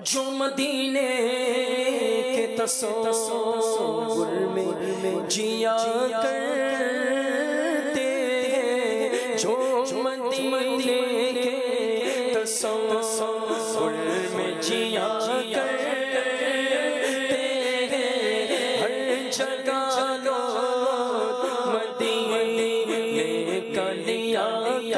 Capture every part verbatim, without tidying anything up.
جو مدینے کے تصور میں جیا کرتے ہیں، جو مدینے کے تصور میں جیا کرتے ہیں، ہر جگہ لوگ مدینے کا لیا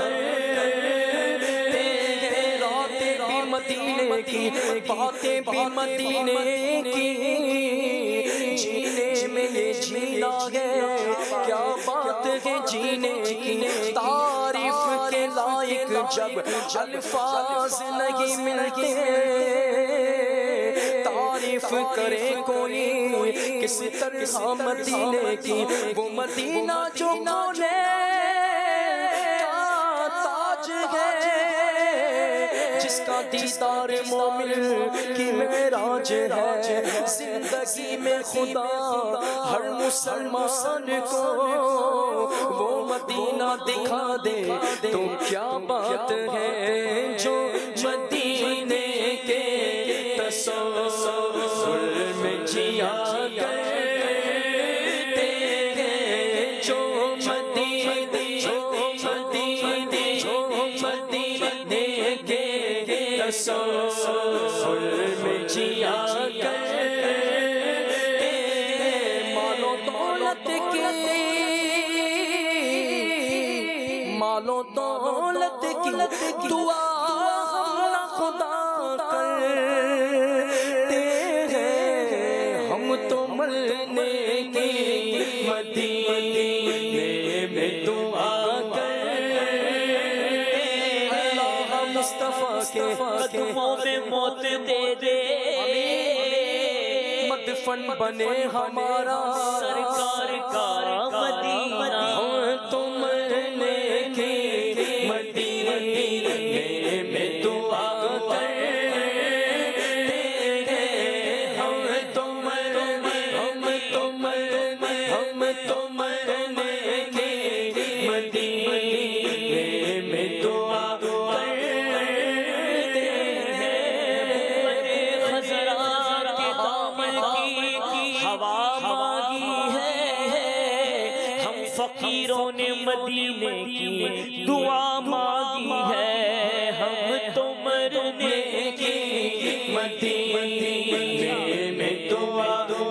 کرتے ہیں، راتیں بھی مدینے کی، باتیں بھی مدینے کی، جینے میں یہ جینا ہے، کیا بات ہے جینے کی، تعریف کے لائق جب الفاظ نہیں ملتے، تعریف کرے کوئی کس طرح مدینے کی، وہ مدینہ جو کونے کا تاج ہے، جس کا دیدار مومن کی معراج ہے، زندگی میں خدا ہر مسلمان کو وہ مدینہ دکھا دے تو کیا بات ہے، جو مدینے کے تصور میں جیا کرتے ہیں، جو مدینے جو مدینے جو مدینے کے تصور میں جیا کرتے ہیں، مالو دولت کی مالو دولت کی دعا ہم خدا کرتے ہیں، ہم تو مرنے کی مدینے میں دعا مصطفیٰ کے قدموں میں موت دے دے، مدفن بنے ہمارا سرکار کا مدینہ، ہم تو مرنے کی مدینے میں دعا کرتے ہیں، ہم تو مرنے ہم تو مرنے ہم تو مرنے کی مدینے میں دعا فقیروں نے مدینے کی دعا مانگی ہے، ہم تو مرنے کی مدینے میں دعا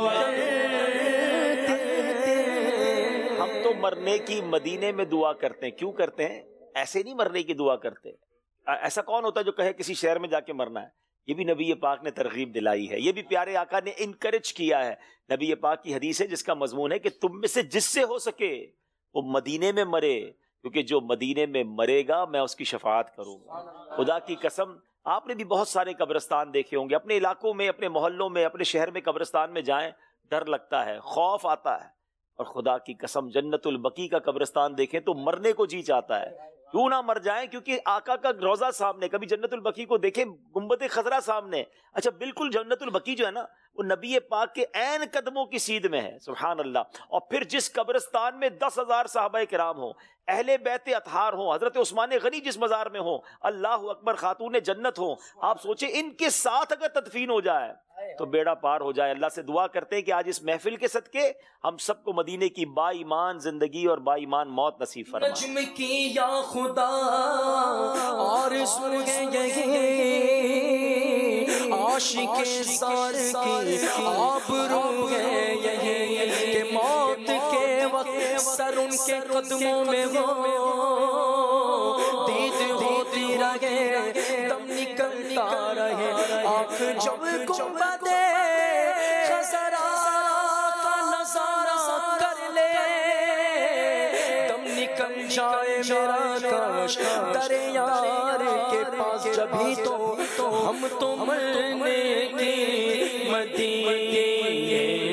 کرتے ہیں، ہم تو مرنے کی مدینے میں دعا کرتے ہیں۔ کیوں کرتے ہیں؟ ایسے نہیں مرنے کی دعا کرتے۔ ایسا کون ہوتا ہے جو کہے کسی شہر میں جا کے مرنا ہے؟ یہ بھی نبی پاک نے ترغیب دلائی ہے، یہ بھی پیارے آقا نے انکریج کیا ہے۔ نبی پاک کی حدیث ہے جس کا مضمون ہے کہ تم میں سے جس سے ہو سکے وہ مدینے میں مرے، کیونکہ جو مدینے میں مرے گا میں اس کی شفاعت کروں گا۔ خدا کی قسم، آپ نے بھی بہت سارے قبرستان دیکھے ہوں گے، اپنے علاقوں میں، اپنے محلوں میں، اپنے شہر میں قبرستان میں جائیں، ڈر لگتا ہے، خوف آتا ہے، اور خدا کی قسم جنت البقیع کا قبرستان دیکھیں تو مرنے کو جی چاہتا ہے، کیوں نہ مر جائیں، کیونکہ آقا کا روضہ سامنے، کبھی جنت البقیع کو دیکھیں، گنبد خضرا سامنے، اچھا بالکل جنت البقیع جو ہے نا وہ نبی پاک کے عین قدموں کی سید میں ہے، سبحان اللہ۔ اور پھر جس قبرستان میں دس ہزار صحابہ کرام ہوں، اہل بیت اطہار ہوں، حضرت عثمان غنی جس مزار میں ہوں، اللہ اکبر، خاتون جنت ہوں، آپ سوچیں ان کے ساتھ اگر تدفین ہو جائے تو بیڑا پار ہو جائے۔ اللہ سے دعا کرتے ہیں کہ آج اس محفل کے صدقے ہم سب کو مدینے کی با ایمان زندگی اور با ایمان موت نصیب فرما۔ نجم کی یا خدا آرزو ہے یہی، عاشق زار کی آبرو ہے یہی، کہ موت کے وقت سر ان کے قدموں میں ہو، دید ہوتی رہے، دم نکلتا رہے، آنکھ جب گنبد خضرا کا نظارہ کر لے، دم نکل جائے میرا کاش در یار کے پاس، جبھی تو ہم تو مرنے کی مدینے